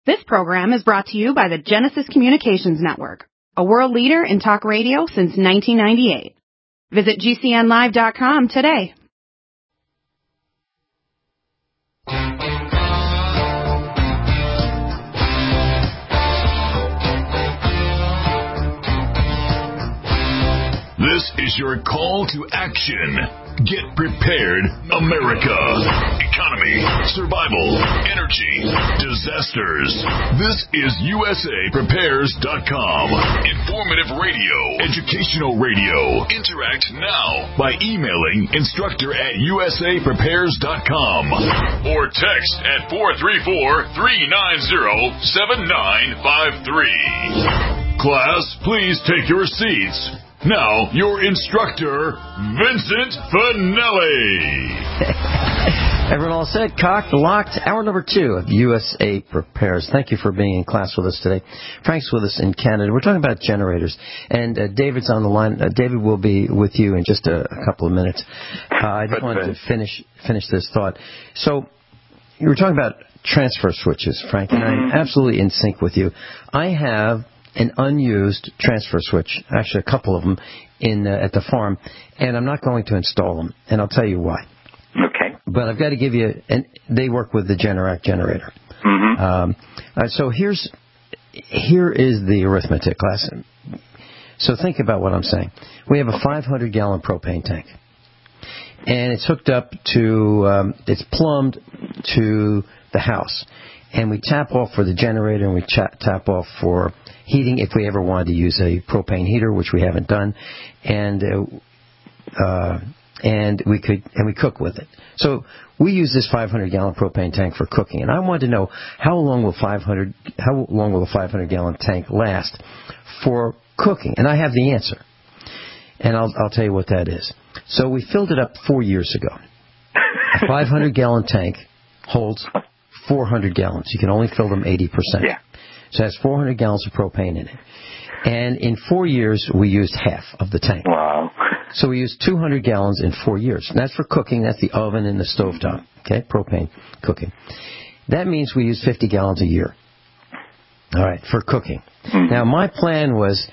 This program is brought to you by the Genesis Communications Network, a world leader in talk radio since 1998. Visit GCNlive.com today. This is your call to action. Get prepared, America. Economy, survival, energy, disasters. This is USAPrepares.com. Informative radio, educational radio. Interact now by emailing instructor@USAPrepares.com or text at 434-390-7953. Class, please take your seats. Now, your instructor, Vincent Finelli. Everyone all set, cocked, locked. Hour number 2 of USA Prepares. Thank you for being in class with us today. Frank's with us in Canada. We're talking about generators. And David's on the line. David will be with you in just a couple of minutes. I just wanted to finish this thought. So, you were talking about transfer switches, Frank, and I'm absolutely in sync with you. I have an unused transfer switch, actually a couple of them at the farm, and I'm not going to install them, and I'll tell you why. Okay. But I've got to give you, and they work with the Generac generator. So here is the arithmetic class. So think about what I'm saying. We have a 500-gallon propane tank, and it's hooked up to, it's plumbed to the house, and we tap off for the generator, and we tap off for heating if we ever wanted to use a propane heater, which we haven't done, and we cook with it. So we use this 500-gallon propane tank for cooking, and I wanted to know how long will a 500-gallon tank last for cooking, and I have the answer, and I'll tell you what that is. So we filled it up 4 years ago. A 500-gallon tank holds 400 gallons. You can only fill them 80%. Yeah. So it has 400 gallons of propane in it. And in 4 years, we used half of the tank. Wow. So we used 200 gallons in 4 years. And that's for cooking. That's the oven and the stovetop. Okay, propane cooking. That means we use 50 gallons a year. All right, for cooking. Now, my plan was,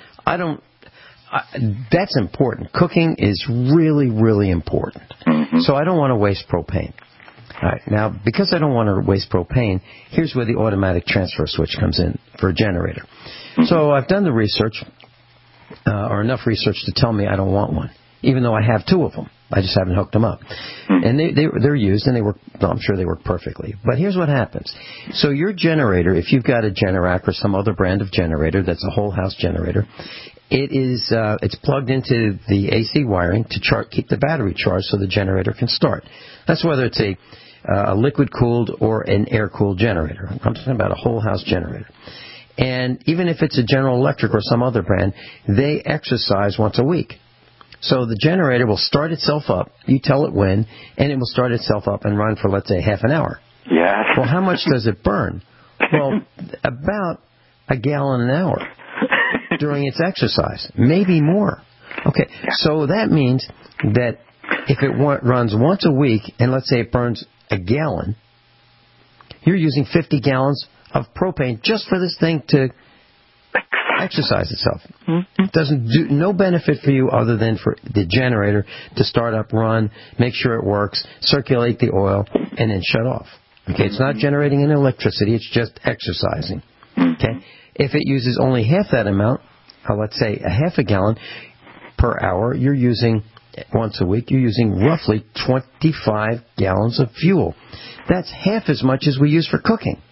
that's important. Cooking is really, really important. So I don't want to waste propane. All right. Now, because I don't want to waste propane, here's where the automatic transfer switch comes in for a generator. So I've done the research, or enough research to tell me I don't want one, even though I have 2 of them. I just haven't hooked them up. And they're used, and they work. I'm sure they work perfectly. But here's what happens. So your generator, if you've got a Generac or some other brand of generator that's a whole house generator, it's plugged into the AC wiring to keep the battery charged so the generator can start. That's whether it's a liquid-cooled or an air-cooled generator. I'm talking about a whole house generator. And even if it's a General Electric or some other brand, they exercise once a week. So the generator will start itself up, you tell it when, and it will start itself up and run for, let's say, half an hour. Yeah. Well, how much does it burn? Well, about a gallon an hour during its exercise, maybe more. Okay, so that means that if it runs once a week, and let's say it burns a gallon, you're using 50 gallons of propane just for this thing to exercise itself. It doesn't do no benefit for you other than for the generator to start up, run, make sure it works, circulate the oil, and then shut off. Okay, it's not generating any electricity, it's just exercising. Okay, if it uses only half that amount, let's say a half a gallon per hour, you're using once a week, you're using roughly 25 gallons of fuel. That's half as much as we use for cooking.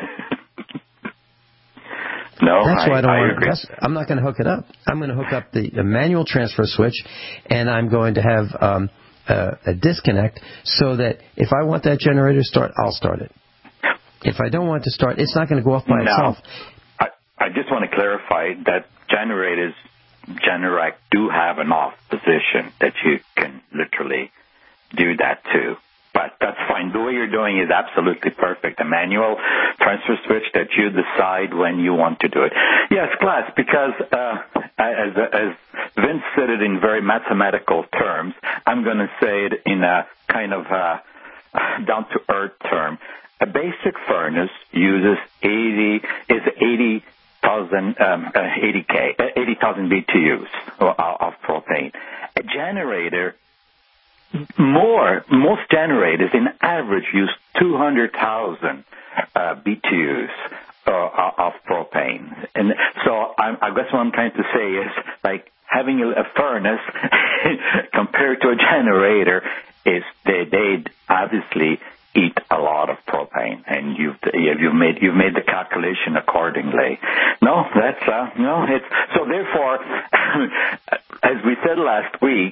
No, that's why I agree. I'm not going to hook it up. I'm going to hook up the manual transfer switch, and I'm going to have a disconnect so that if I want that generator to start, I'll start it. If I don't want it to start, it's not going to go off by itself. I just want to clarify that generators, Generac, do have an off position that you can literally do that too. But that's fine. The way you're doing is absolutely perfect. A manual transfer switch that you decide when you want to do it. Yes, class, because as Vince said it in very mathematical terms, I'm going to say it in a kind of down-to-earth term. a basic furnace uses 80,000 BTUs of propane. A generator, most generators in average use 200,000 BTUs of propane. And so I guess what I'm trying to say is, like, having a furnace compared to a generator is they obviously eat a lot of propane, and you've made the calculation accordingly. It's so therefore, as we said last week,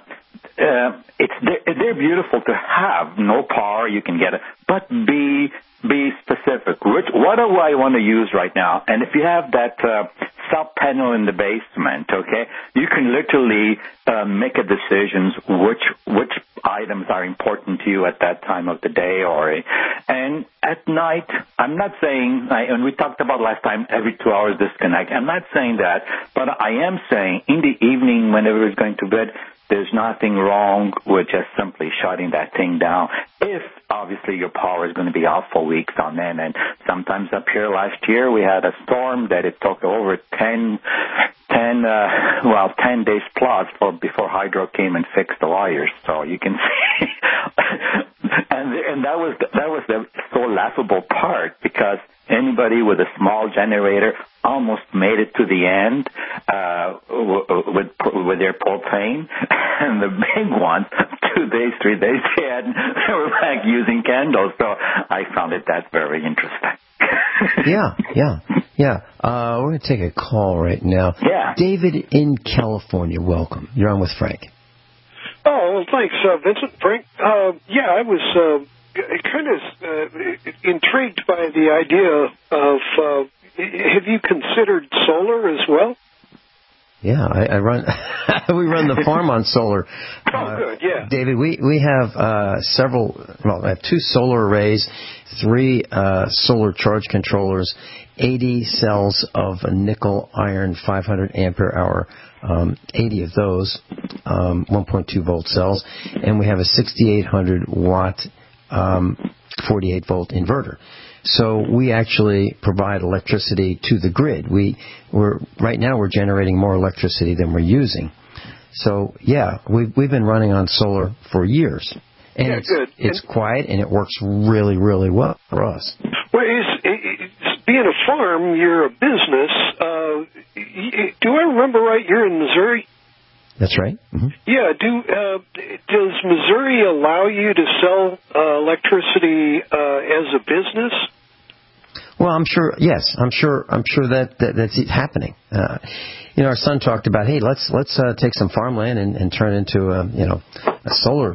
they're beautiful to have. No power, you can get it, but be specific. What do I want to use right now? And if you have that sub panel in the basement, okay, you can literally make a decision which items are important to you at that time of the day, and at night. I'm not saying, and we talked about last time, every 2 hours disconnect. I'm not saying that, but I am saying in the evening when everybody's going to bed, there's nothing wrong with just simply shutting that thing down. If obviously your power is going to be off for weeks on end, and sometimes up here last year we had a storm that it took over 10 days plus before Hydro came and fixed the wires. So you can see, and that was the so laughable part, because anybody with a small generator almost made it to the end with their propane, and the big ones, 2 days, 3 days, they were back using candles. So I found that's very interesting. Yeah. We're going to take a call right now. Yeah. David in California, welcome. You're on with Frank. Oh, well, thanks, Vincent. Frank, I was kind of intrigued by the idea of, have you considered solar as well? Yeah, I run. We run the farm on solar. Oh, good. Yeah, David, we have several. Well, I have 2 solar arrays, 3 solar charge controllers, 80 cells of a nickel iron 500 ampere hour, 80 of those, 1.2 volt cells, and we have a 6,800 watt 48 volt inverter. So we actually provide electricity to the grid. Right now we're generating more electricity than we're using. So yeah, we've been running on solar for years, and it's quiet and it works really, really well for us. Well, being a farm, you're a business. Do I remember right? You're in Missouri. That's right. Mm-hmm. Yeah. Does Missouri allow you to sell electricity as a business? Well, I'm sure. Yes, I'm sure that's happening. Our son talked about, hey, let's take some farmland and turn it into a solar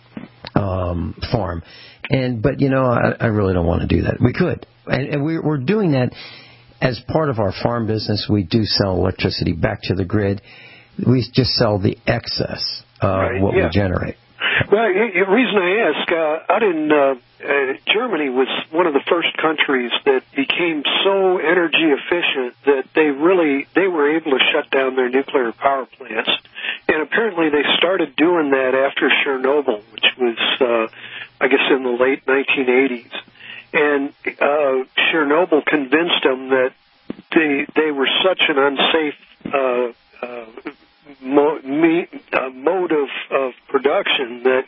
farm. But I really don't want to do that. We could, and we're doing that as part of our farm business. We do sell electricity back to the grid. We just sell the excess of what we generate. Well, the reason I ask, out in Germany was one of the first countries that became so energy efficient that they were able to shut down their nuclear power plants. And apparently they started doing that after Chernobyl, which was, I guess, in the late 1980s. And Chernobyl convinced them that they were such an unsafe mode of production that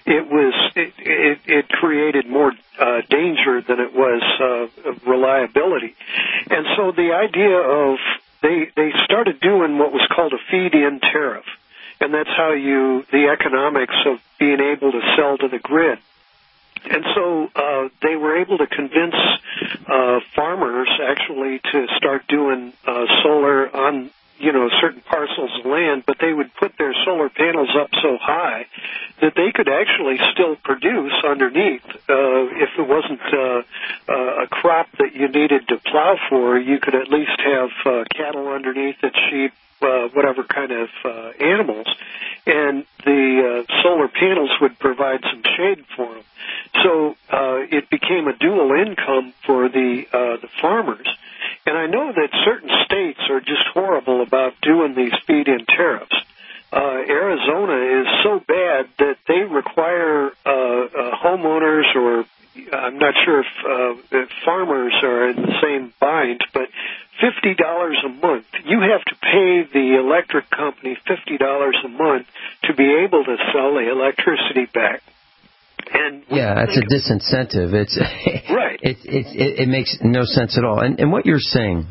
it created more danger than it was reliability. And so the idea of they started doing what was called a feed-in tariff, and that's how the economics of being able to sell to the grid. And so they were able to convince farmers actually to start doing solar on certain parcels of land, but they would put their solar panels up so high that they could actually still produce underneath. If it wasn't a crop that you needed to plow for, you could at least have cattle underneath it, sheep, whatever kind of animals, and the solar panels would provide some shade for them. So it became a dual income for the farmers. And I know that certain states are just horrible about doing these feed-in tariffs. Arizona is so bad that they require homeowners, or I'm not sure if same bind, but $50 a month. You have to pay the electric company $50 a month to be able to sell the electricity back. And that's a disincentive. It's right. It makes no sense at all. And what you're saying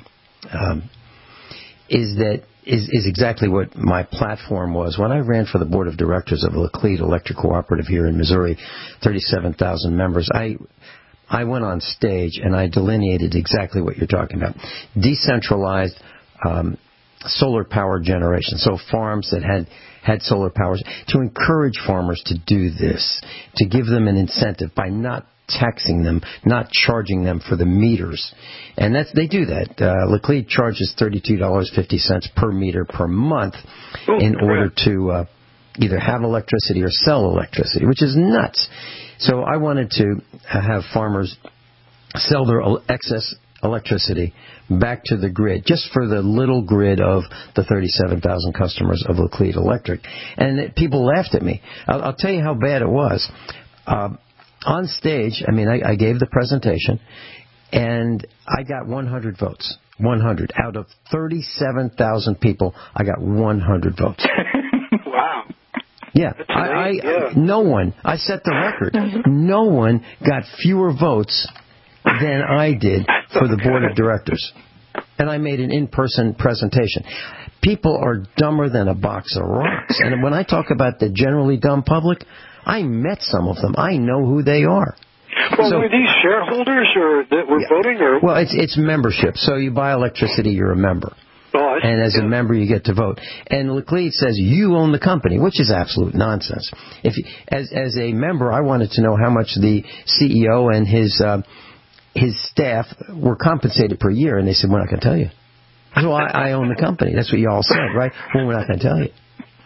is exactly what my platform was. When I ran for the board of directors of Laclede Electric Cooperative here in Missouri, 37,000 members, I went on stage and I delineated exactly what you're talking about. Decentralized solar power generation. So farms that had solar powers, to encourage farmers to do this, to give them an incentive by not taxing them, not charging them for the meters. And they do that. Laclede charges $32.50 per meter per month in order to either have electricity or sell electricity, which is nuts. So I wanted to have farmers sell their excess electricity back to the grid, just for the little grid of the 37,000 customers of Laclede Electric. And people laughed at me. I'll tell you how bad it was. On stage, I gave the presentation, and I got 100 votes. 100. Out of 37,000 people, I got 100 votes. Wow. Yeah. No one, I set the record. No one got fewer votes than I did for the board of directors. And I made an in-person presentation. People are dumber than a box of rocks. And when I talk about the generally dumb public, I met some of them. I know who they are. Well, were these shareholders that were voting? Or? Well, it's membership. So you buy electricity, you're a member. Oh, and as a member, you get to vote. And Laclede says you own the company, which is absolute nonsense. As a member, I wanted to know how much the CEO and his staff were compensated per year, and they said, we're not going to tell you. I said, well, I own the company. That's what you all said, right? Well, we're not going to tell you.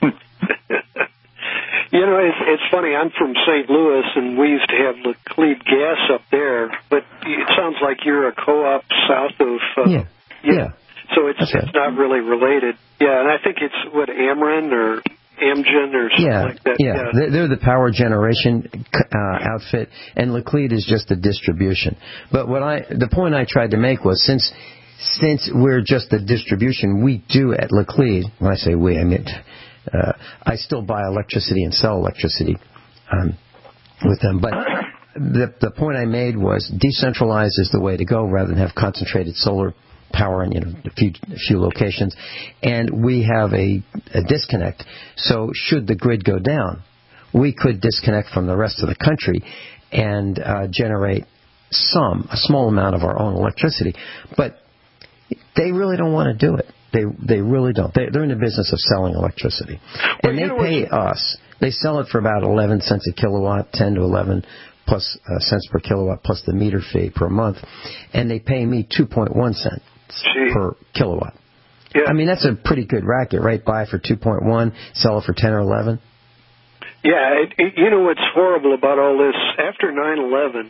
It's funny. I'm from St. Louis, and we used to have Laclede Gas up there, but it sounds like you're a co-op south of... Yeah. So it's not really related. Yeah, and I think it's, Ameren or Amgen or something like that. Yeah. They're the power generation outfit, and Laclede is just the distribution. But the point I tried to make was, since we're just the distribution, we do at Laclede, when I say we, I mean... I still buy electricity and sell electricity with them. But the point I made was decentralized is the way to go rather than have concentrated solar power in a few locations. And we have a disconnect. So should the grid go down, we could disconnect from the rest of the country and generate a small amount of our own electricity. But they really don't want to do it. They really don't. They're in the business of selling electricity. And they pay us. They sell it for about 11 cents a kilowatt, 10 to 11 plus cents per kilowatt, plus the meter fee per month. And they pay me 2.1 cents per kilowatt. Yeah. I mean, that's a pretty good racket, right? Buy for 2.1, sell it for 10 or 11. Yeah, what's horrible about all this? After 9/11,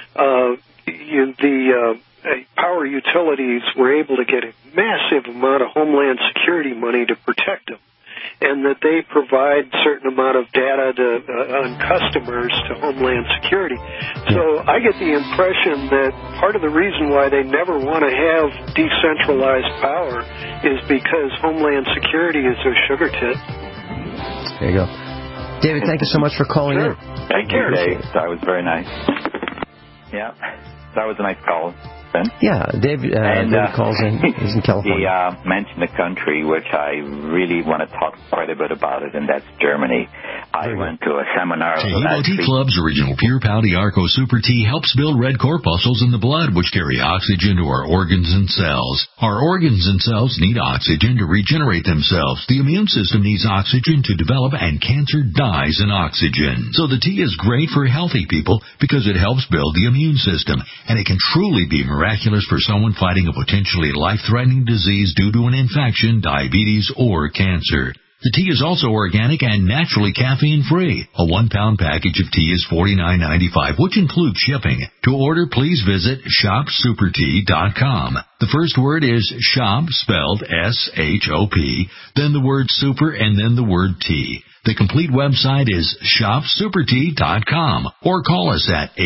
the power utilities were able to get a massive amount of Homeland Security money to protect them, and that they provide certain amount of data on customers to Homeland Security. So I get the impression that part of the reason why they never want to have decentralized power is because Homeland Security is their sugar tit. There you go. David, thank you so much for calling in. Thank you, Dave. That was very nice. Yeah, that was a nice call. Yeah, David calls in. He's in California. He mentioned a country which I really want to talk quite a bit about it, and that's Germany. I went to a seminar. Evo T Club's original Pure Pouty Arco Super Tea helps build red corpuscles in the blood, which carry oxygen to our organs and cells. Our organs and cells need oxygen to regenerate themselves. The immune system needs oxygen to develop, and cancer dies in oxygen. So the tea is great for healthy people because it helps build the immune system, and it can truly be miraculous for someone fighting a potentially life-threatening disease due to an infection, diabetes, or cancer. The tea is also organic and naturally caffeine-free. A 1-pound package of tea is $49.95, which includes shipping. To order, please visit shopsupertea.com. The first word is shop, spelled S-H-O-P, then the word super, and then the word tea. The complete website is shopsupertea.com or call us at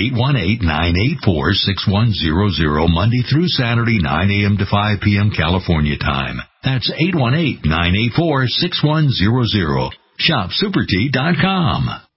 818-984-6100 Monday through Saturday, 9 a.m. to 5 p.m. California time. That's 818-984-6100. Shopsupertea.com.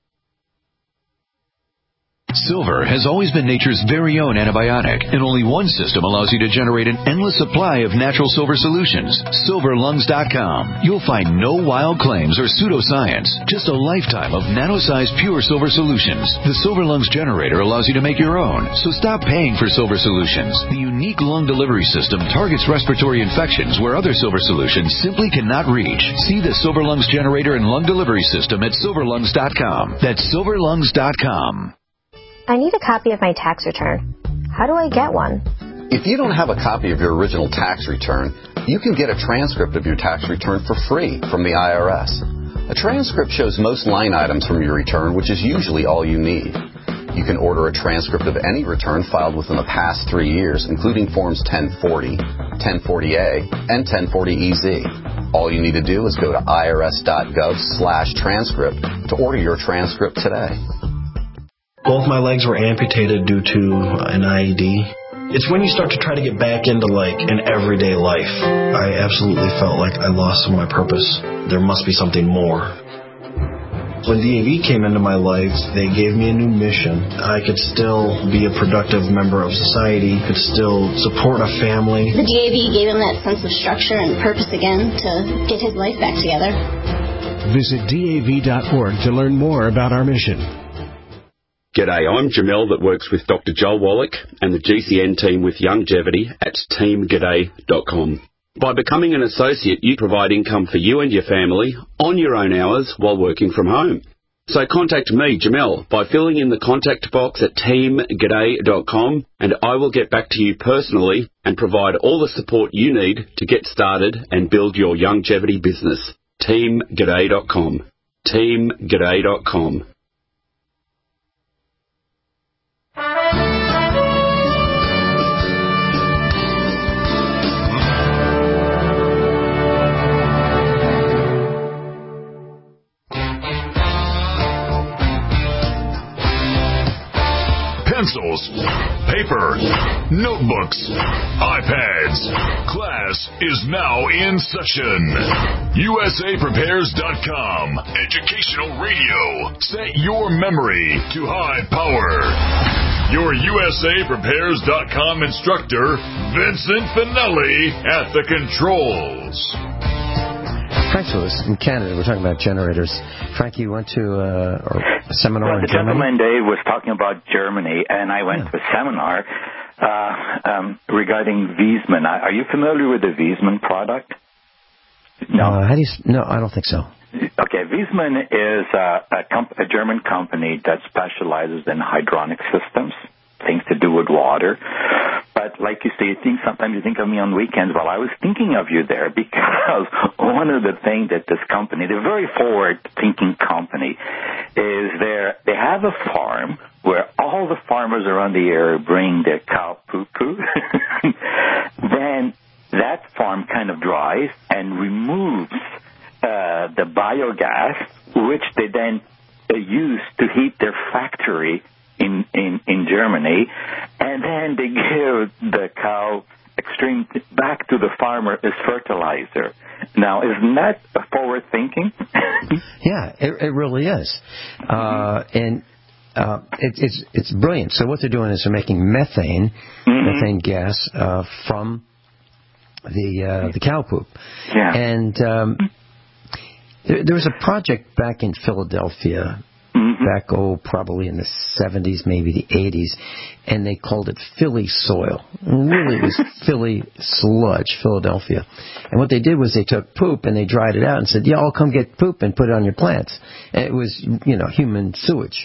Silver has always been nature's very own antibiotic, and only one system allows you to generate an endless supply of natural silver solutions. SilverLungs.com. You'll find no wild claims or pseudoscience, just a lifetime of nano-sized pure silver solutions. The Silver Lungs generator allows you to make your own, so stop paying for silver solutions. The unique lung delivery system targets respiratory infections where other silver solutions simply cannot reach. See the Silver Lungs generator and lung delivery system at SilverLungs.com. That's SilverLungs.com. I need a copy of my tax return. How do I get one? If you don't have a copy of your original tax return, you can get a transcript of your tax return for free from the IRS. A transcript shows most line items from your return, which is usually all you need. You can order a transcript of any return filed within the past 3 years, including Forms 1040, 1040A, and 1040EZ. All you need to do is go to irs.gov/transcript to order your transcript today. Both my legs were amputated due to an IED. It's when you start to try to get back into, an everyday life. I absolutely felt like I lost some of my purpose. There must be something more. When DAV came into my life, they gave me a new mission. I could still be a productive member of society, could still support a family. The DAV gave him that sense of structure and purpose again to get his life back together. Visit DAV.org to learn more about our mission. G'day, I'm Jamel that works with Dr. Joel Wallach and the GCN team with Longevity at teamg'day.com. By becoming an associate, you provide income for you and your family on your own hours while working from home. So contact me, Jamel, by filling in the contact box at teamg'day.com, and I will get back to you personally and provide all the support you need to get started and build your longevity business. teamg'day.com. teamg'day.com. Pencils, paper, notebooks, iPads. Class is now in session. USAPrepares.com. Educational radio. Set your memory to high power. Your USAPrepares.com instructor, Vincent Finelli, at the controls. Frank's with us in Canada. We're talking about generators. Frank, you went to a seminar in Germany? The gentleman Dave was talking about Germany, and I went to a seminar regarding Wiesmann. Are you familiar with the Wiesmann product? No. No, I don't think so. Okay, Wiesmann is a German company that specializes in hydronic systems, things to do with water. But like you say, sometimes you think of me on weekends. Well, I was thinking of you there because one of the things that this company, they're a very forward-thinking company, is they have a farm where all the farmers around the area bring their cow poo-poo. Then that farm kind of dries and removes the biogas, which they then use to heat their factory in Germany, and then they give the cow extreme back to the farmer as fertilizer. Now, isn't that forward thinking? Yeah, it really is, and it's brilliant. So what they're doing is they're making methane gas from the cow poop, and there was a project back in Philadelphia. Back, probably in the 70s, maybe the 80s, and they called it Philly soil. Really, it was Philly sludge, Philadelphia. And what they did was they took poop and they dried it out and said, y'all come get poop and put it on your plants. And it was, human sewage.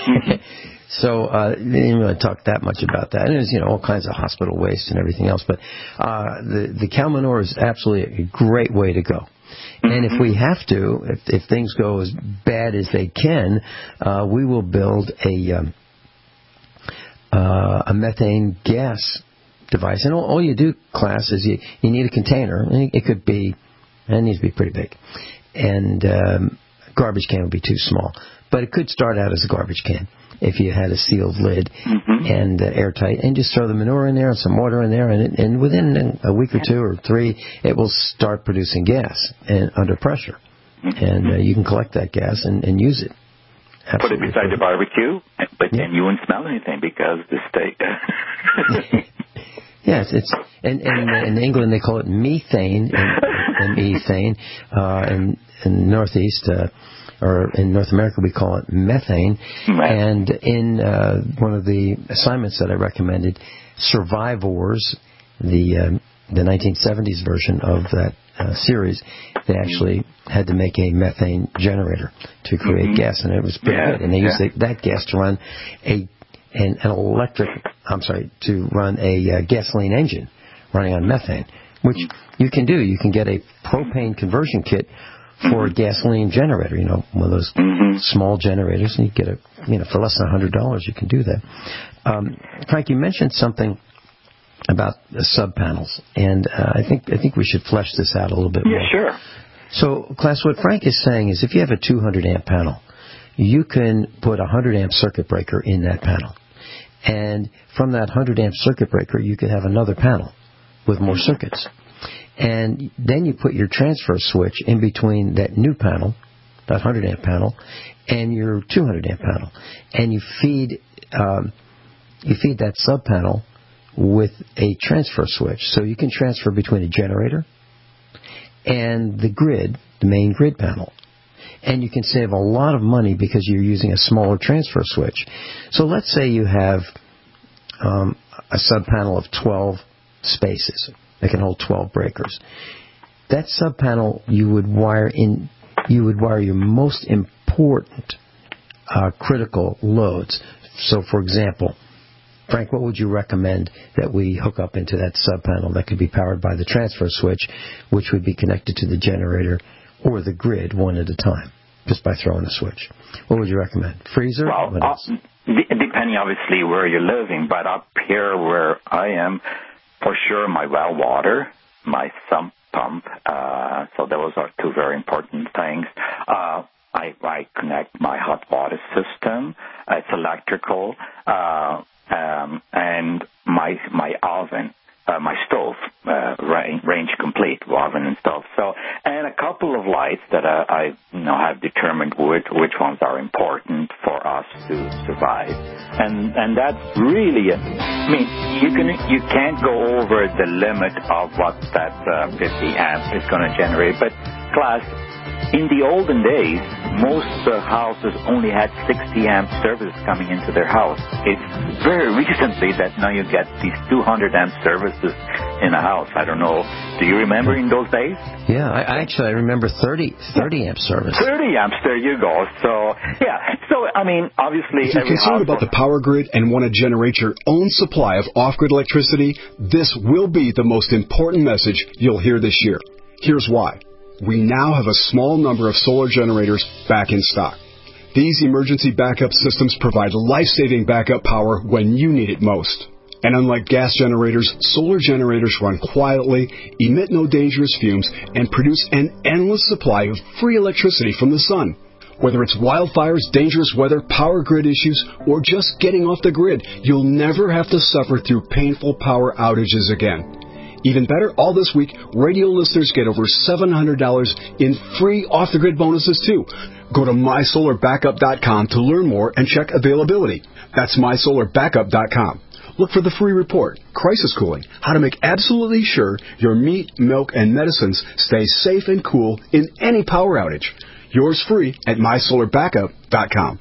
So they didn't really talk that much about that. And it was, all kinds of hospital waste and everything else. But the cow manure is absolutely a great way to go. And if we have to, if things go as bad as they can, we will build a methane gas device. And all you do, class, is you need a container. It needs to be pretty big. And garbage can would be too small. But it could start out as a garbage can if you had a sealed lid and airtight, and just throw the manure in there and some water in there, and within a week or 2 or 3, it will start producing gas and under pressure. And you can collect that gas and use it. Absolutely. Put it beside the barbecue, but then you won't smell anything because the steak. Yes, it's in England they call it methane, methane. In the Northeast, or in North America we call it methane. Right. And in one of the assignments that I recommended, Survivors, the 1970s version of that series, they actually had to make a methane generator to create gas, and it was pretty good. And they used that gas to run to run a gasoline engine running on methane, which you can do. You can get a propane conversion kit for a gasoline generator, one of those small generators, and you get for less than $100, you can do that. Frank, you mentioned something about the sub-panels, and I think we should flesh this out a little bit more. Yeah, sure. So, class, what Frank is saying is if you have a 200-amp panel, you can put a 100-amp circuit breaker in that panel. And from that 100-amp circuit breaker, you could have another panel with more circuits. And then you put your transfer switch in between that new panel, that 100-amp panel, and your 200-amp panel. And you feed that sub-panel with a transfer switch. So you can transfer between a generator and the grid, the main grid panel. And you can save a lot of money because you're using a smaller transfer switch. So let's say you have a sub-panel of 12 spaces that can hold 12 breakers. That sub-panel you would wire your most important critical loads. So, for example, Frank, what would you recommend that we hook up into that sub-panel that could be powered by the transfer switch, which would be connected to the generator or the grid one at a time, just by throwing a switch? What would you recommend? Freezer? Well, depending obviously where you're living, but up here where I am, for sure my well water, my sump pump, so those are two very important things. I connect my hot water system. It's electrical. And my oven, my stove, range complete, oven and stove. So, and a couple of lights that I have determined which ones are important for us to survive. And that's really it. I mean, you can't go over the limit of what that 50 amp is going to generate. But class, in the olden days, most houses only had 60 amp services coming into their house. It's very recently that now you get these 200 amp services in a house. I don't know. Do you remember in those days? Yeah, I remember 30 amp service. 30 amps, there you go. So, yeah. So, I mean, obviously... If you're concerned about the power grid and want to generate your own supply of off-grid electricity, this will be the most important message you'll hear this year. Here's why. We now have a small number of solar generators back in stock. These emergency backup systems provide life-saving backup power when you need it most. And unlike gas generators, solar generators run quietly, emit no dangerous fumes, and produce an endless supply of free electricity from the sun. Whether it's wildfires, dangerous weather, power grid issues, or just getting off the grid, you'll never have to suffer through painful power outages again. Even better, all this week, radio listeners get over $700 in free off-the-grid bonuses, too. Go to mysolarbackup.com to learn more and check availability. That's mysolarbackup.com. Look for the free report, Crisis Cooling, how to make absolutely sure your meat, milk, and medicines stay safe and cool in any power outage. Yours free at mysolarbackup.com.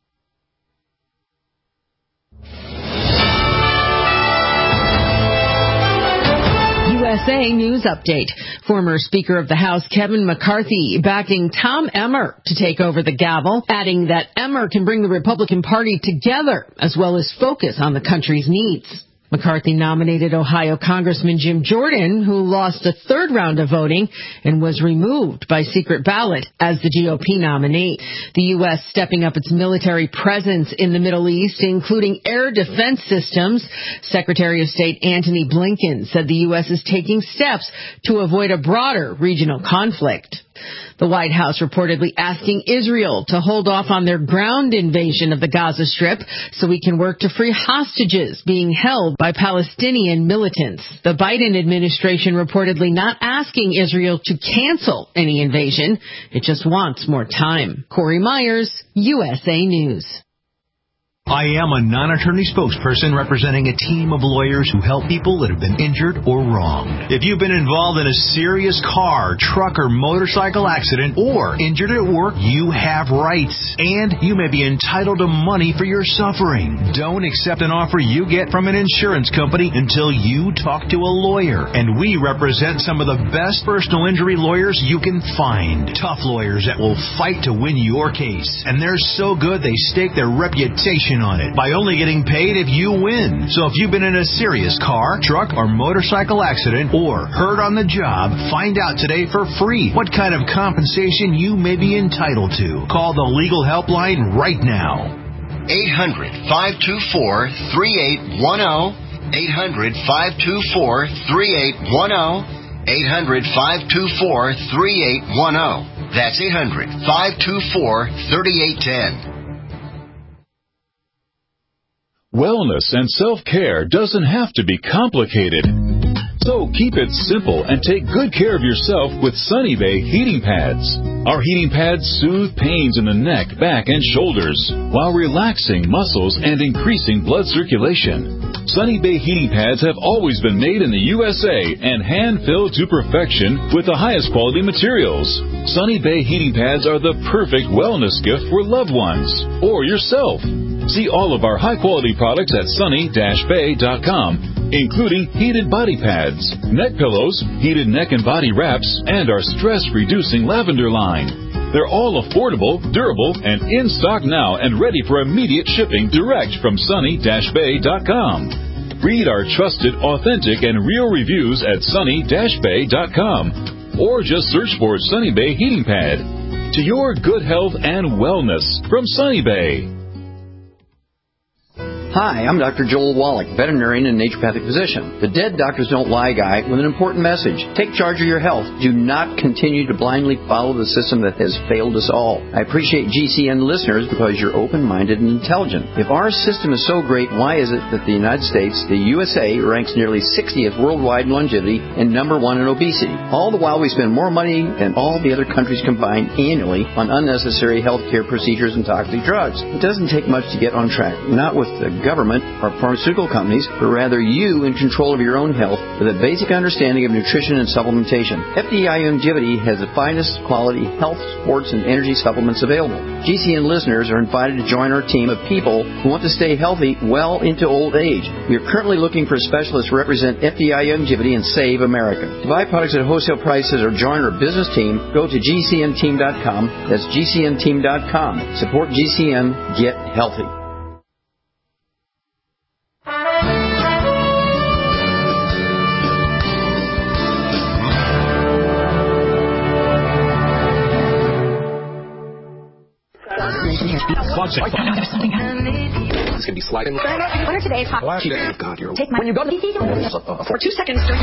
USA News Update. Former Speaker of the House Kevin McCarthy backing Tom Emmer to take over the gavel, adding that Emmer can bring the Republican Party together as well as focus on the country's needs. McCarthy nominated Ohio Congressman Jim Jordan, who lost a third round of voting and was removed by secret ballot as the GOP nominee. The U.S. stepping up its military presence in the Middle East, including air defense systems. Secretary of State Antony Blinken said the U.S. is taking steps to avoid a broader regional conflict. The White House reportedly asking Israel to hold off on their ground invasion of the Gaza Strip so we can work to free hostages being held by Palestinian militants. The Biden administration reportedly not asking Israel to cancel any invasion. It just wants more time. Corey Myers, USA News. I am a non-attorney spokesperson representing a team of lawyers who help people that have been injured or wronged. If you've been involved in a serious car, truck, or motorcycle accident or injured at work, you have rights, and you may be entitled to money for your suffering. Don't accept an offer you get from an insurance company until you talk to a lawyer, and we represent some of the best personal injury lawyers you can find. Tough lawyers that will fight to win your case, and they're so good they stake their reputation on it by only getting paid if you win. So if you've been in a serious car, truck, or motorcycle accident or hurt on the job, find out today for free what kind of compensation you may be entitled to. Call the legal helpline right now. 800-524-3810. 800-524-3810. 800-524-3810. That's 800-524-3810. Wellness and self-care doesn't have to be complicated. So keep it simple and take good care of yourself with Sunny Bay heating pads. Our heating pads soothe pains in the neck, back, and shoulders while relaxing muscles and increasing blood circulation. Sunny Bay heating pads have always been made in the USA and hand-filled to perfection with the highest quality materials. Sunny Bay heating pads are the perfect wellness gift for loved ones or yourself. See all of our high-quality products at sunny-bay.com, including heated body pads, neck pillows, heated neck and body wraps, and our stress-reducing lavender line. They're all affordable, durable, and in stock now and ready for immediate shipping direct from sunny-bay.com. Read our trusted, authentic, and real reviews at sunny-bay.com or just search for Sunny Bay Heating Pad. To your good health and wellness from Sunny Bay. Hi, I'm Dr. Joel Wallach, veterinarian and naturopathic physician. The Dead Doctors Don't Lie guy with an important message. Take charge of your health. Do not continue to blindly follow the system that has failed us all. I appreciate GCN listeners because you're open-minded and intelligent. If our system is so great, why is it that the United States, the USA, ranks nearly 60th worldwide in longevity and number 1 in obesity? All the while we spend more money than all the other countries combined annually on unnecessary health care procedures and toxic drugs. It doesn't take much to get on track. Not with the government or pharmaceutical companies, but rather you in control of your own health with a basic understanding of nutrition and supplementation. FDI Longevity has the finest quality health, sports, and energy supplements available. GCN listeners are invited to join our team of people who want to stay healthy well into old age. We are currently looking for specialists to represent FDI Longevity and Save America. To buy products at wholesale prices or join our business team, go to GCNteam.com. That's GCNteam.com. Support GCN. Get healthy. It's going to be sliding. What are today's hot? Oh, God, you're... Take my... When you go to the for 2 seconds during...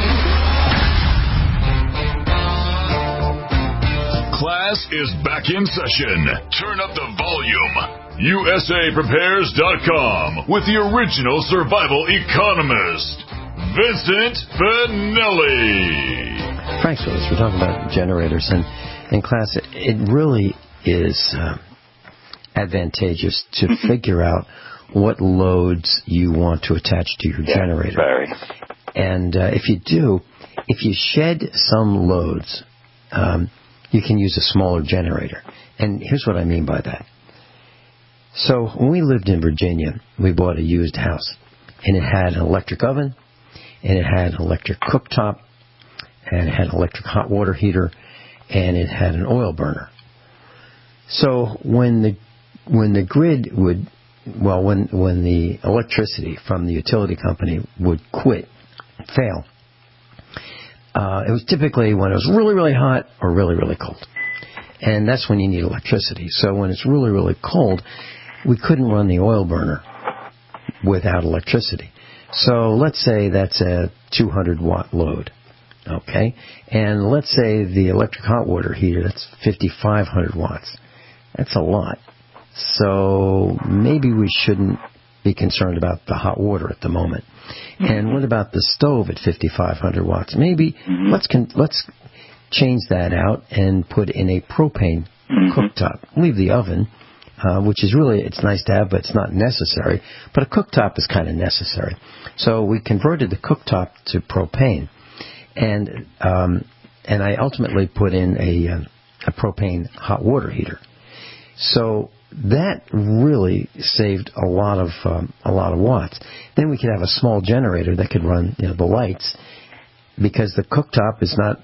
Class is back in session. Turn up the volume. USAPrepares.com with the original survival economist, Vincent Finelli. Frank's with us. We're talking about generators. And in class, it really is... advantageous to figure out what loads you want to attach to your generator. Very. And if you do, if you shed some loads, you can use a smaller generator. And here's what I mean by that. So when we lived in Virginia, we bought a used house. And it had an electric oven, and it had an electric cooktop, and it had an electric hot water heater, and it had an oil burner. So when the grid would, when the electricity from the utility company would fail, it was typically when it was really, really hot or really, really cold. And that's when you need electricity. So when it's really, really cold, we couldn't run the oil burner without electricity. So let's say that's a 200-watt load. Okay? And let's say the electric hot water heater, that's 5,500 watts. That's a lot. So maybe we shouldn't be concerned about the hot water at the moment. And what about the stove at 5,500 watts? Maybe let's change that out and put in a propane cooktop. Leave the oven, which is really, it's nice to have, but it's not necessary. But a cooktop is kind of necessary. So we converted the cooktop to propane. And I ultimately put in a propane hot water heater. So that really saved a lot of watts. Then we could have a small generator that could run the lights, because the cooktop is not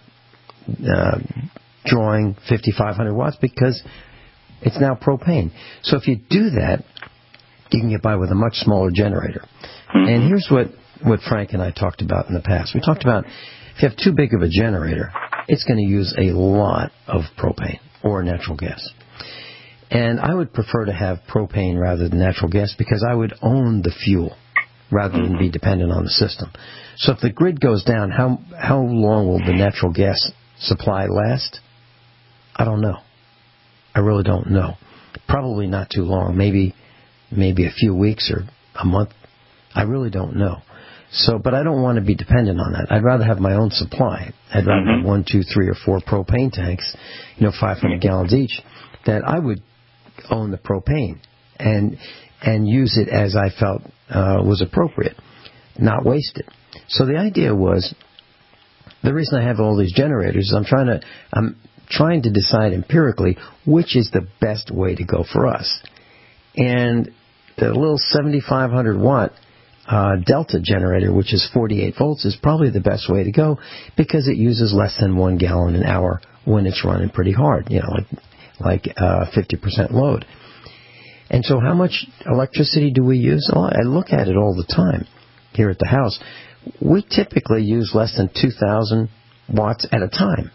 drawing 5,500 watts because it's now propane. So if you do that, you can get by with a much smaller generator. And here's what Frank and I talked about in the past. We talked about if you have too big of a generator, it's going to use a lot of propane or natural gas. And I would prefer to have propane rather than natural gas because I would own the fuel rather than be dependent on the system. So if the grid goes down, how long will the natural gas supply last? I don't know. I really don't know. Probably not too long. Maybe a few weeks or a month. I really don't know. So, but I don't want to be dependent on that. I'd rather have my own supply. I'd rather have 1, 2, 3, or 4 propane tanks, 500 gallons each, that I would own the propane and use it as I felt was appropriate, not waste it. So the idea was, the reason I have all these generators is I'm trying to decide empirically which is the best way to go for us. And the little 7,500 watt Delta generator, which is 48 volts, is probably the best way to go because it uses less than 1 gallon an hour when it's running pretty hard, like 50% load. And so how much electricity do we use? Oh, I look at it all the time here at the house. We typically use less than 2,000 watts at a time.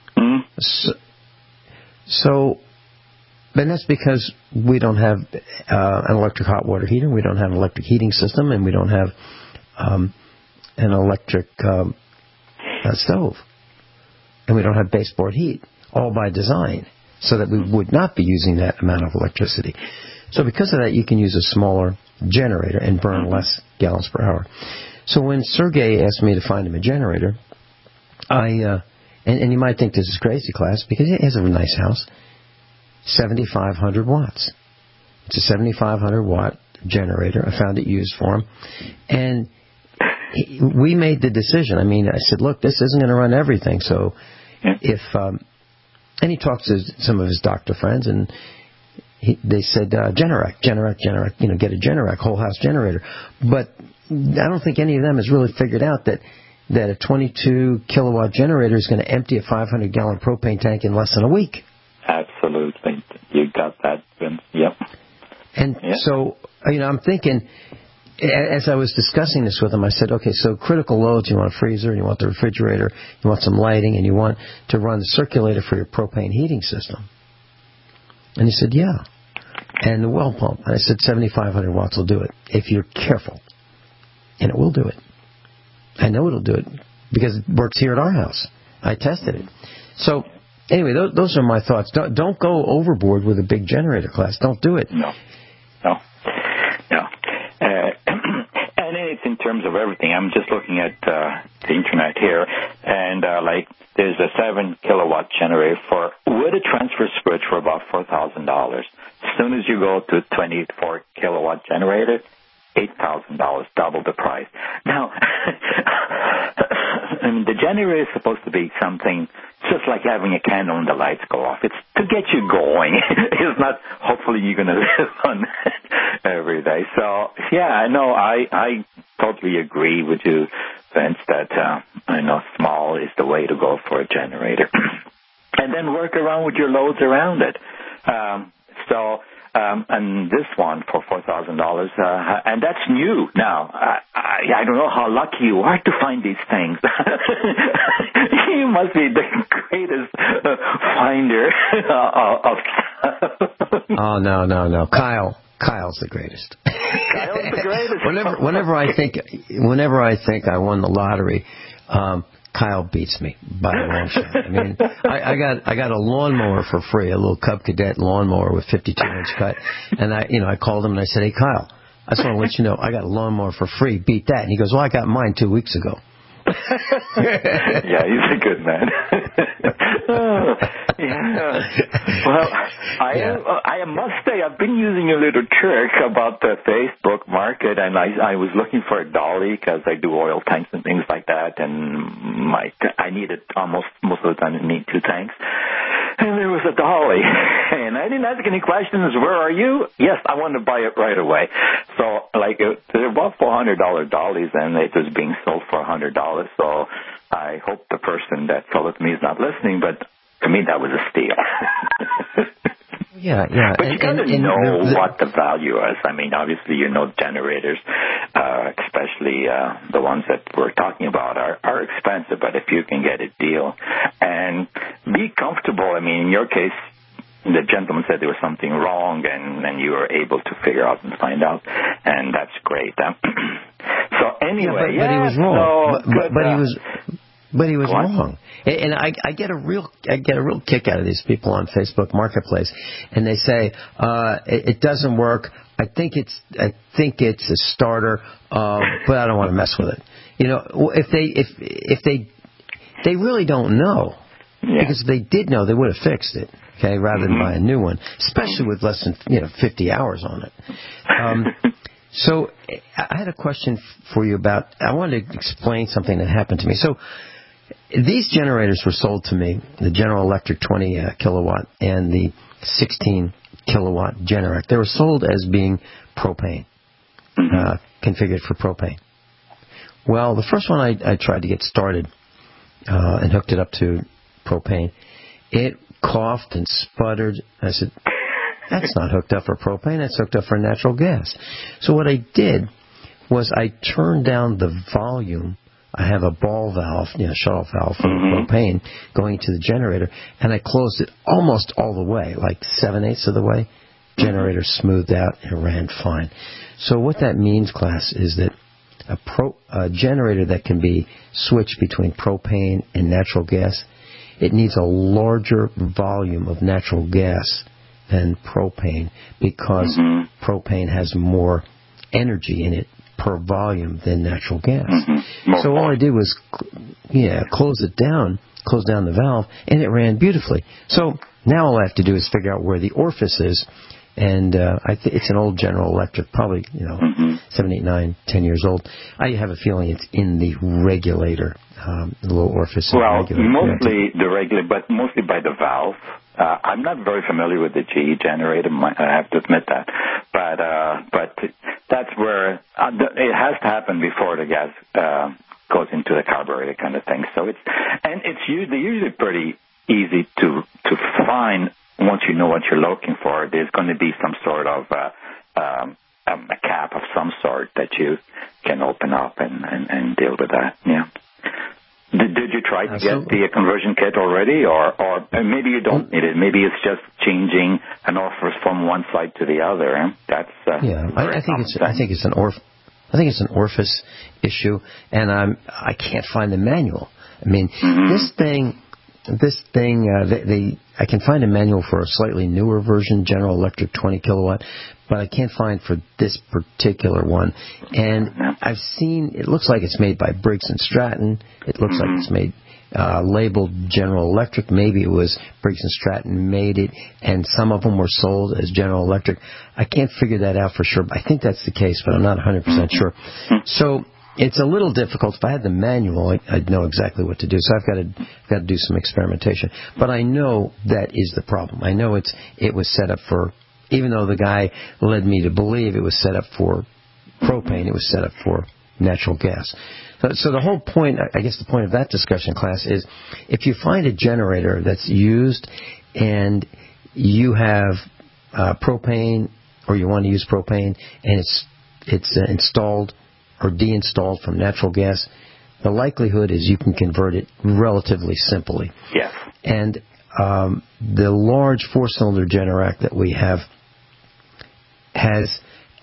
So and that's because we don't have an electric hot water heater, we don't have an electric heating system, and we don't have an electric stove. And we don't have baseboard heat, all by design, so that we would not be using that amount of electricity. So because of that, you can use a smaller generator and burn less gallons per hour. So when Sergey asked me to find him a generator, and you might think this is crazy, class, because he has a nice house, 7,500 watts. It's a 7,500 watt generator. I found it used for him. And we made the decision. I said, look, this isn't going to run everything. So if, and he talked to some of his doctor friends, and they said, Generac, get a Generac, whole house generator. But I don't think any of them has really figured out that a 22 kilowatt generator is going to empty a 500 gallon propane tank in less than a week. Absolutely. You got that, Vince. Yep. And so, I'm thinking, as I was discussing this with him, I said, okay, so critical loads, you want a freezer, you want the refrigerator, you want some lighting, and you want to run the circulator for your propane heating system. And he said, yeah. And the well pump. And I said, 7,500 watts will do it, if you're careful. And it will do it. I know it'll do it, because it works here at our house. I tested it. So, anyway, those are my thoughts. Don't go overboard with a big generator, class. Don't do it. No. And it's in terms of everything. I'm just looking at the internet here, and there's a 7 kilowatt generator with a transfer switch for about $4,000. As soon as you go to a 24 kilowatt generator, $8,000, double the price. Now, the generator is supposed to be something just like having a candle and the lights go off. It's to get you going. It's not, hopefully you're going to live on that every day. So, yeah, no, I totally agree with you, Vince, that small is the way to go for a generator. And then work around with your loads around it. And this one for $4,000, and that's new. Now, I don't know how lucky you are to find these things. You must be the greatest finder of Oh, no. Kyle's the greatest. Kyle's the greatest. Whenever I think I won the lottery, Kyle beats me by a long shot. I mean, I got a lawnmower for free, a little Cub Cadet lawnmower with 52-inch cut, and I called him and I said, "Hey, Kyle, I just want to let you know I got a lawnmower for free. Beat that." And he goes, "Well, I got mine 2 weeks ago." Yeah, he's a good man. Yeah. Well, I must say I've been using a little trick about the Facebook market, and I was looking for a dolly because I do oil tanks and things like that, and I needed most of the time I need 2 tanks. And there was a dolly, and I didn't ask any questions. Where are you? Yes, I want to buy it right away. So, they're about $400 dollies, and it was being sold for $100. So, I hope the person that sold it to me is not listening, but to me that was a steal. Yeah. But you got to know what the value is. I mean, obviously, generators, especially the ones that we're talking about, are expensive. But if you can get a deal and be comfortable, I mean, in your case, the gentleman said there was something wrong, and you were able to figure out and find out, and that's great. So anyway, but he was wrong. But he was wrong. And I get a real kick out of these people on Facebook Marketplace, and they say it doesn't work. I think it's a starter, but I don't want to mess with it. If they really don't know, because if they did know, they would have fixed it. Okay, rather than buy a new one, especially with less than 50 hours on it. So I had a question for you about. I wanted to explain something that happened to me. So. These generators were sold to me, the General Electric 20 kilowatt and the 16 kilowatt Generac. They were sold as being propane, configured for propane. Well, the first one I tried to get started and hooked it up to propane. It coughed and sputtered. I said, that's not hooked up for propane, that's hooked up for natural gas. So what I did was I turned down the volume. I have a ball valve, shut-off valve for the propane going to the generator, and I closed it almost all the way, like 7/8 of the way. Generator smoothed out and ran fine. So what that means, class, is that a generator that can be switched between propane and natural gas, it needs a larger volume of natural gas than propane because propane has more energy in it per volume than natural gas. So all I did was, close down the valve, and it ran beautifully. So now all I have to do is figure out where the orifice is, and it's an old General Electric, probably 7, 8, 9, 10 years old. I have a feeling it's in the regulator, the little orifice. Well, mostly the regulator, but mostly by the valve. I'm not very familiar with the GE generator. I have to admit that, but that's where it has to happen before the gas goes into the carburetor, kind of thing. So it's usually pretty easy to find once you know what you're looking for. There's going to be some sort of a cap of some sort that you can open up and deal with that. Yeah. Did you try to get the conversion kit already, or maybe you don't need it? Maybe it's just changing an orifice from one side to the other. That's I think it's an orifice issue, and I can't find the manual. I mean, this thing, I can find a manual for a slightly newer version, General Electric 20 kilowatt, but I can't find for this particular one. And I've seen, it looks like it's made by Briggs & Stratton. It looks like it's made, labeled General Electric. Maybe it was Briggs & Stratton made it, and some of them were sold as General Electric. I can't figure that out for sure. I think that's the case, but I'm not 100% sure. So it's a little difficult. If I had the manual, I'd know exactly what to do. So I've got to do some experimentation. But I know that is the problem. I know it was set up for, even though the guy led me to believe it was set up for propane, it was set up for natural gas. So the whole point, I guess the point of that discussion class is, if you find a generator that's used and you have propane, or you want to use propane, and it's installed or deinstalled from natural gas, the likelihood is you can convert it relatively simply. Yes. And the large 4-cylinder Generac that we have has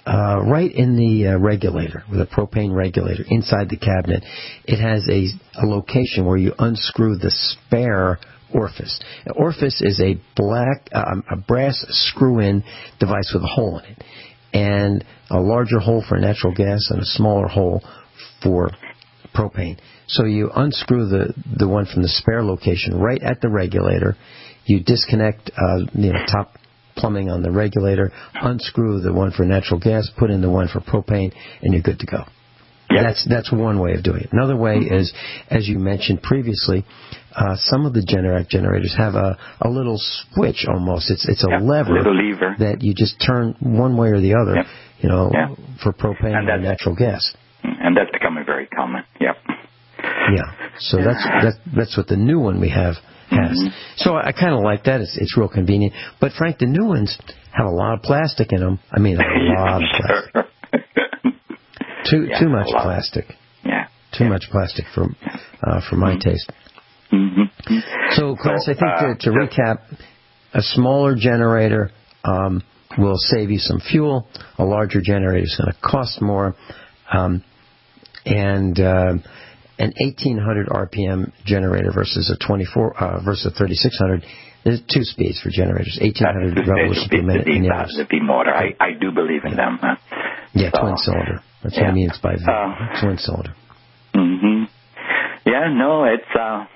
right in the regulator, with a propane regulator inside the cabinet, it has a location where you unscrew the spare orifice. An orifice is a brass screw-in device with a hole in it, and a larger hole for natural gas and a smaller hole for propane. So you unscrew the one from the spare location right at the regulator. You disconnect top plumbing on the regulator, unscrew the one for natural gas, put in the one for propane, and you're good to go. Yep. That's one way of doing it. Another way is, as you mentioned previously, some of the Generac generators have a little switch almost. It's a lever that you just turn one way or the other, for propane and natural gas. And that's becoming very common. Yep. Yeah. So that's what the new one we have has. Mm-hmm. So I kind of like that. It's real convenient. But Frank, the new ones have a lot of plastic in them. I mean, a lot of plastic. Too much plastic. Yeah. Too much plastic for my taste. Mm-hmm. So, Clarence, I think to recap, a smaller generator will save you some fuel. A larger generator is going to cost more. And an 1800 RPM generator versus a 3600. There's two speeds for generators. 1800 revolutions per minute. The V motor. I do believe in them. Yeah, twin cylinder. That's what I mean. It's by twin cylinder. Mm-hmm. Yeah, no, it's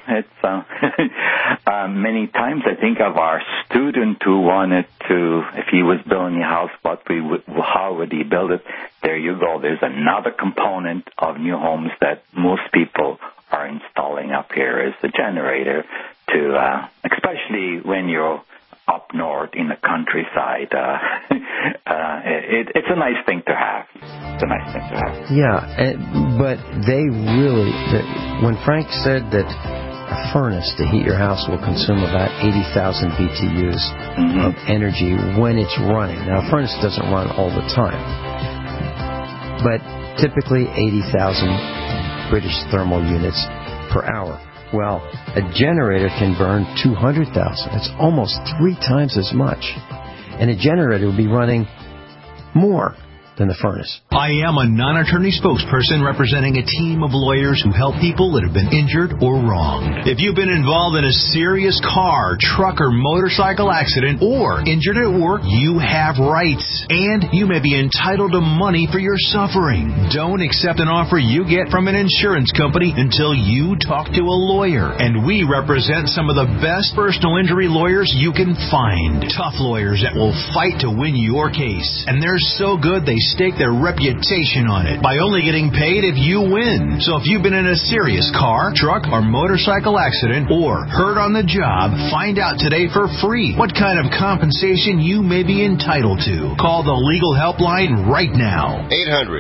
many times I think of our student who wanted to, if he was building a house, how would he build it? There you go. There's another component of new homes that most people are installing up here is the generator to, especially when you're up north in the countryside. It's a nice thing to have. It's a nice thing to have. Yeah, but they really, when Frank said that a furnace to heat your house will consume about 80,000 BTUs of energy when it's running. Now, a furnace doesn't run all the time, but typically 80,000 British thermal units per hour. Well, a generator can burn 200,000. It's almost 3 times as much. And a generator would be running more than the furnace. I am a non-attorney spokesperson representing a team of lawyers who help people that have been injured or wronged. If you've been involved in a serious car, truck, or motorcycle accident or injured at work, you have rights. And you may be entitled to money for your suffering. Don't accept an offer you get from an insurance company until you talk to a lawyer. And we represent some of the best personal injury lawyers you can find. Tough lawyers that will fight to win your case. And they're so good they stake their reputation on it by only getting paid if you win. So if you've been in a serious car, truck, or motorcycle accident or hurt on the job, find out today for free what kind of compensation you may be entitled to. Call the legal helpline right now.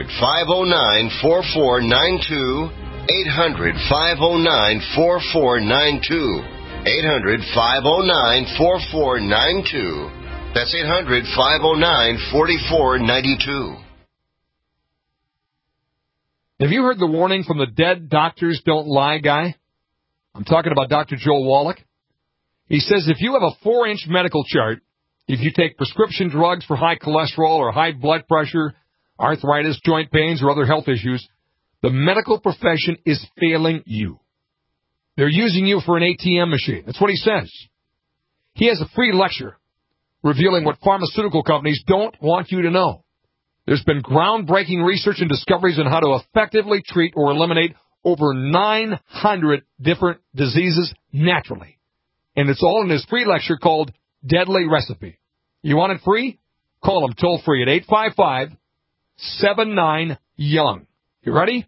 800-509-4492. 800-509-4492. 800-509-4492. That's 800-509-4492. Have you heard the warning from the Dead Doctors Don't Lie guy? I'm talking about Dr. Joel Wallach. He says if you have a 4-inch medical chart, if you take prescription drugs for high cholesterol or high blood pressure, arthritis, joint pains, or other health issues, the medical profession is failing you. They're using you for an ATM machine. That's what he says. He has a free lecture revealing what pharmaceutical companies don't want you to know. There's been groundbreaking research and discoveries on how to effectively treat or eliminate over 900 different diseases naturally. And it's all in his free lecture called Deadly Recipe. You want it free? Call him toll free at 855-79-YOUNG. You ready?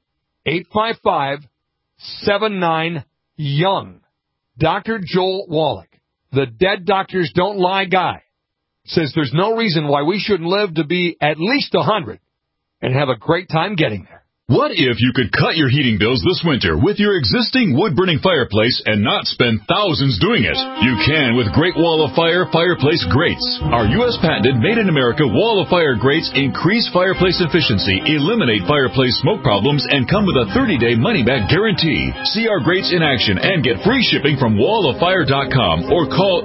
855-79-YOUNG. Dr. Joel Wallach, the Dead Doctors Don't Lie guy, says there's no reason why we shouldn't live to be at least 100 and have a great time getting there. What if you could cut your heating bills this winter with your existing wood-burning fireplace and not spend thousands doing it? You can with Great Wall of Fire fireplace grates. Our U.S. patented made-in-America Wall of Fire grates increase fireplace efficiency, eliminate fireplace smoke problems, and come with a 30-day money-back guarantee. See our grates in action and get free shipping from walloffire.com or call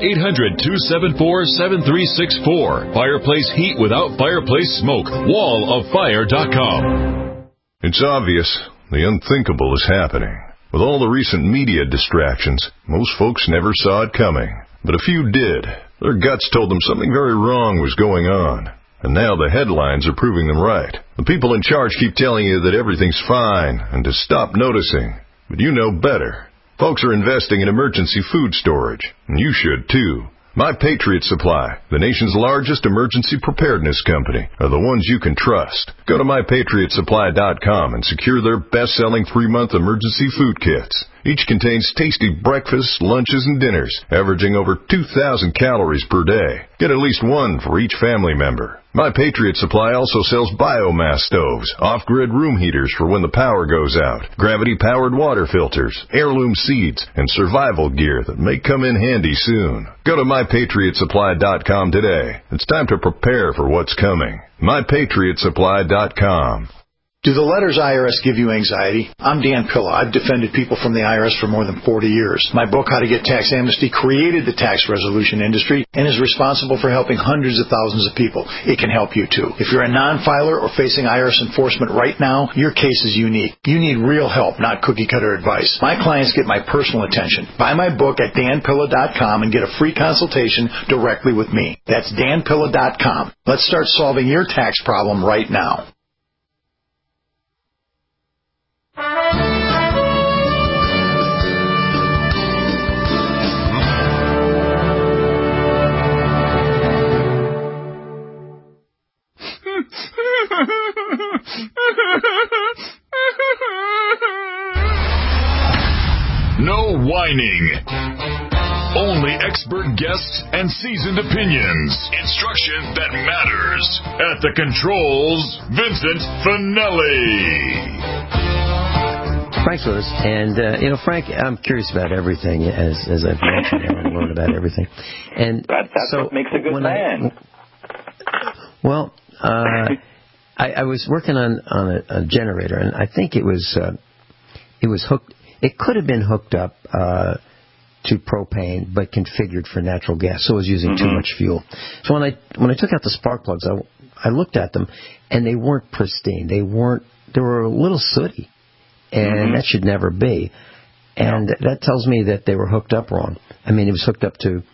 800-274-7364. Fireplace heat without fireplace smoke. walloffire.com. It's obvious the unthinkable is happening. With all the recent media distractions, most folks never saw it coming. But a few did. Their guts told them something very wrong was going on. And now the headlines are proving them right. The people in charge keep telling you that everything's fine and to stop noticing. But you know better. Folks are investing in emergency food storage, and you should too. My Patriot Supply, the nation's largest emergency preparedness company, are the ones you can trust. Go to MyPatriotSupply.com and secure their best-selling 3-month emergency food kits. Each contains tasty breakfasts, lunches, and dinners, averaging over 2,000 calories per day. Get at least one for each family member. My Patriot Supply also sells biomass stoves, off-grid room heaters for when the power goes out, gravity-powered water filters, heirloom seeds, and survival gear that may come in handy soon. Go to MyPatriotSupply.com today. It's time to prepare for what's coming. MyPatriotSupply.com. Do the letters IRS give you anxiety? I'm Dan Pilla. I've defended people from the IRS for more than 40 years. My book, How to Get Tax Amnesty, created the tax resolution industry and is responsible for helping hundreds of thousands of people. It can help you, too. If you're a non-filer or facing IRS enforcement right now, your case is unique. You need real help, not cookie-cutter advice. My clients get my personal attention. Buy my book at danpilla.com and get a free consultation directly with me. That's danpilla.com. Let's start solving your tax problem right now. No whining. Only expert guests and seasoned opinions. Instruction that matters. At the controls, Vincent Finelli. Frank's with us, and Frank, I'm curious about everything, as I've mentioned. I want to learn about everything, and that's so what makes a good man. I was working on a generator, and I think it was hooked. It could have been hooked up to propane, but configured for natural gas, so it was using too much fuel. So when I took out the spark plugs, I looked at them, and they weren't pristine. They were a little sooty. And that should never be. And that tells me that they were hooked up wrong. I mean, it was hooked up to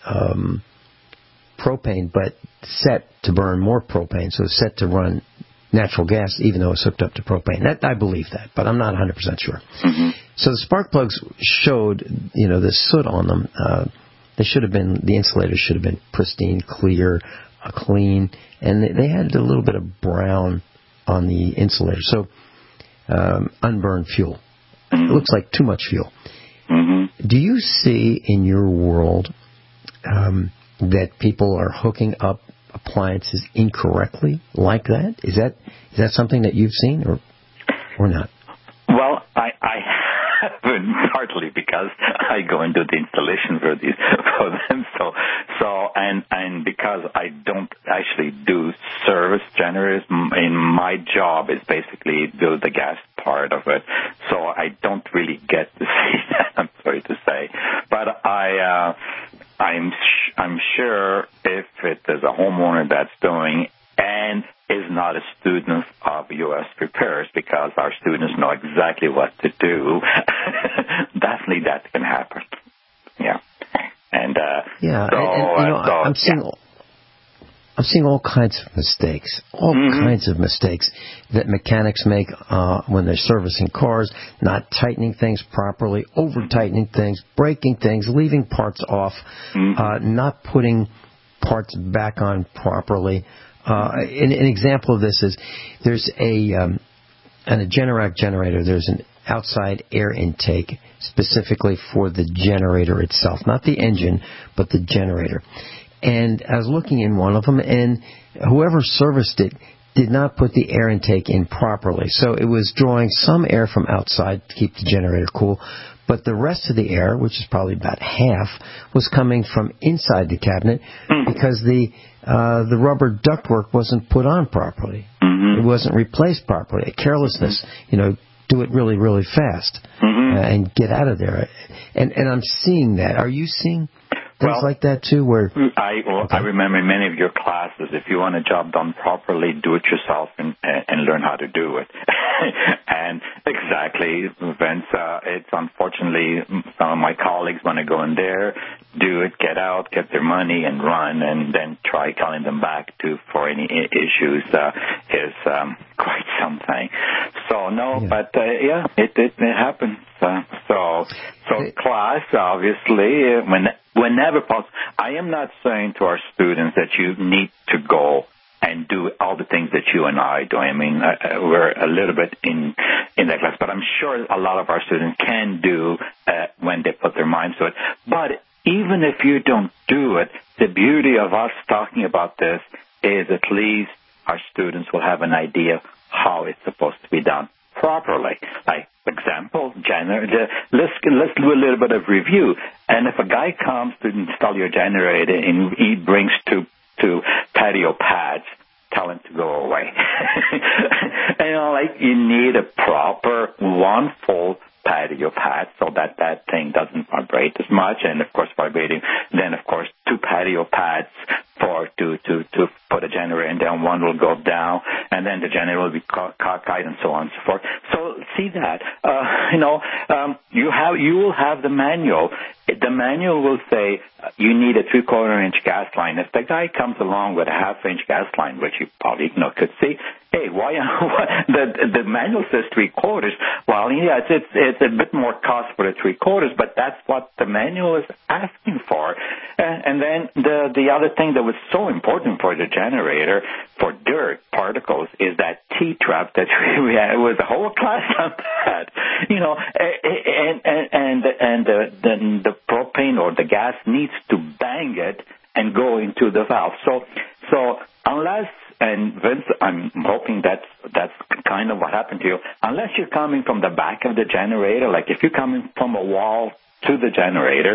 propane, but set to burn more propane, so it's set to run natural gas, even though it's hooked up to propane. I believe that, but I'm not 100% sure. So the spark plugs showed, the soot on them. The insulators should have been pristine, clear, clean, and they had a little bit of brown on the insulator. So unburned fuel. It looks like too much fuel. Do you see in your world that people are hooking up appliances incorrectly like that? Is that something that you've seen or not? Well, I haven't, partly because I go and do the installation for them. And because I don't actually do service generators, in my job is basically do the gas part of it. So I don't really get to see that, I'm sorry to say. But I'm sure if it is a homeowner that's doing and is not a student of U.S. Preparers, because our students know exactly what to do, definitely that can happen. Yeah. And I'm seeing all kinds of mistakes, kinds of mistakes that mechanics make when they're servicing cars, not tightening things properly, over-tightening things, breaking things, leaving parts off, not putting parts back on properly. An example of this is there's on a Generac generator, there's an outside air intake specifically for the generator itself, not the engine, but the generator. And I was looking in one of them, and whoever serviced it did not put the air intake in properly. So it was drawing some air from outside to keep the generator cool, but the rest of the air, which is probably about half, was coming from inside the cabinet because the rubber ductwork wasn't put on properly. It wasn't replaced properly. Carelessness, do it really, really fast and get out of there. And I'm seeing that. Are you seeing things like that too? Where I remember in many of your classes, if you want a job done properly, do it yourself and learn how to do it. And exactly, Vince, it's unfortunately some of my colleagues want to go in there, do it, get out, get their money and run, and then try calling them back for any issues is quite something. So but it happens. So class, obviously, whenever possible. I am not saying to our students that you need to go and do all the things that you and I do. I mean, we're a little bit in that class, but I'm sure a lot of our students can do when they put their minds to it. But even if you don't do it, the beauty of us talking about this is at least our students will have an idea how it's supposed to be done properly. Like, for example, let's do a little bit of review. And if a guy comes to install your generator and he brings two patio pads, tell him to go away. You need a proper one full patio pad so that thing doesn't vibrate as much, and of course vibrating. Then of course 2 patio pads to put a generator, and then one will go down, and then the generator will be cockeyed and so on and so forth. So see that you will have the manual. The manual will say you need a 3/4 inch gas line. If the guy comes along with a 1/2 inch gas line, which you probably could see, hey, why the manual says 3/4? Well, yeah, it's a bit more cost for the 3/4, but that's what the manual is asking for. And then the other thing that was so important for the generator for dirt particles is that T-trap that we had. It was a whole class on that, and the propane or the gas needs to bang it and go into the valve. So unless, and Vince, I'm hoping that's kind of what happened to you, unless you're coming from the back of the generator, like if you're coming from a wall to the generator,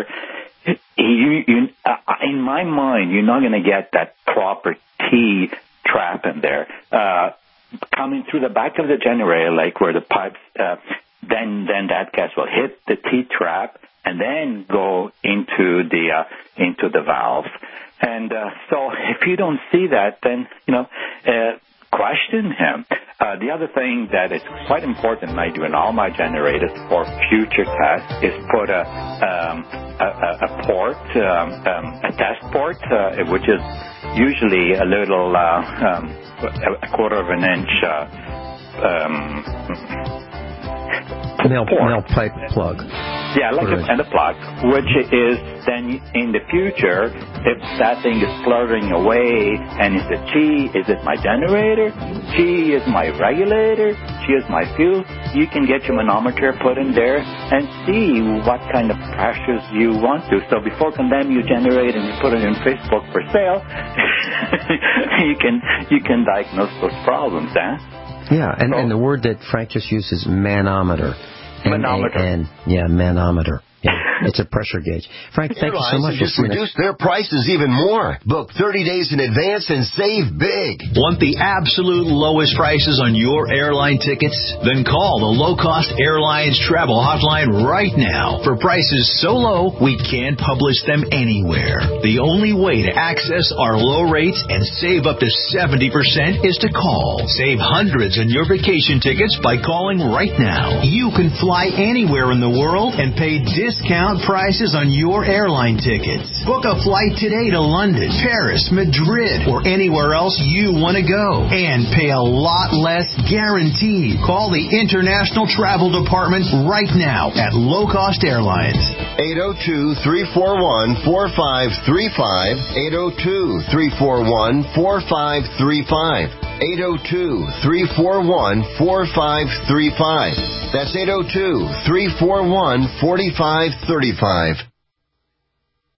in my mind, you're not going to get that proper T-trap in there. Coming through the back of the generator, like where the pipes, then that gas will hit the T-trap and then go into the valve. And so if you don't see that, then question him. The other thing that is quite important, and I do in all my generators for future tests, is put a port, a test port, which is usually a little a 1/4 inch nail pipe plug. Yeah, like a plug, which is then in the future, if that thing is fluttering away, and is it my generator? G is my regulator? G is my fuel? You can get your manometer put in there and see what kind of pressures you want to. So before condemning your generator and you put it on Facebook for sale, you can diagnose those problems, Yeah, and the word that Frank just used is manometer. Manometer. Yeah, it's a pressure gauge. Frank, thank you so much. Just reduce their prices even more. Book 30 days in advance and save big. Want the absolute lowest prices on your airline tickets? Then call the Low Cost Airlines Travel Hotline right now. For prices so low, we can't publish them anywhere. The only way to access our low rates and save up to 70% is to call. Save hundreds on your vacation tickets by calling right now. You can fly anywhere in the world and pay discount prices on your airline tickets. Book a flight today to London, Paris, Madrid, or anywhere else you want to go. And pay a lot less guaranteed. Call the International Travel Department right now at Low Cost Airlines. 802-341-4535. 802-341-4535. 802-341-4535. That's 802-341-4535.